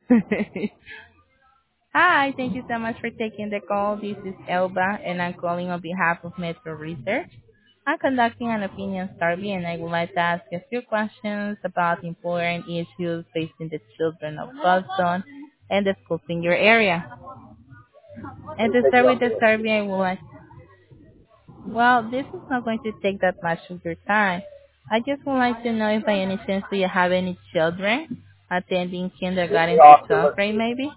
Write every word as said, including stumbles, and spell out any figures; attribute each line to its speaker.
Speaker 1: Hi, thank you so much for taking the call. This is Elba, and I'm calling on behalf of Metro Research. I'm conducting an opinion survey, and I would like to ask a few questions about important issues facing the children of Boston and the schools in your area. And to start with the survey, I would like, well, this is not going to take that much of your time. I just would like to know if by any chance do you have any children attending kindergarten to twelfth grade maybe?